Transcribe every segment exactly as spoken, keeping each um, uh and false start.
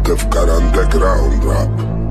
Тывкар андеграунд рап.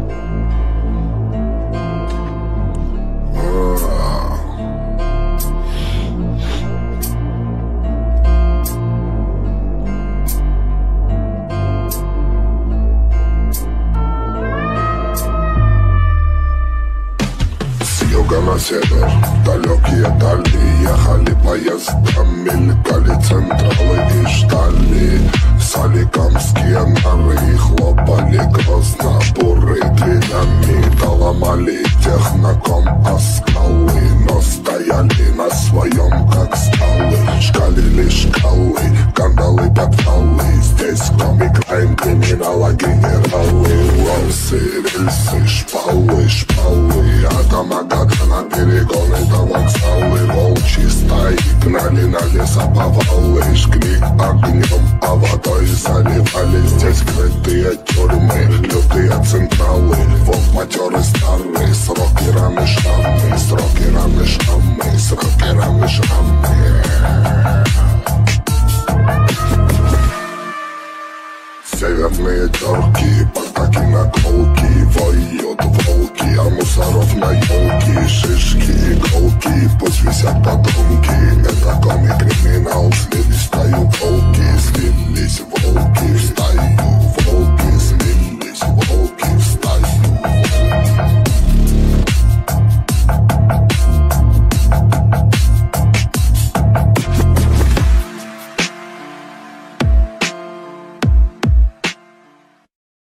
На север, далекие дали, ехали поезда, мелькали централы и ждали. Соликамские нары хлопали грозно, буры дверями, доломали техноком оскалы, но стояли на своем, как скалы. Шкалили шкалы, кандалы, подвалы, здесь кроме крайм криминала генералы. Лонсы, рельсы, шпалы, шпалы, а дома на перегоны до вокзалы. Волчьи стаи гнали на лесоповалы, жгли огнем, а водой заливали. Здесь крытые тюрьмы, лютые централы, волк матерый старый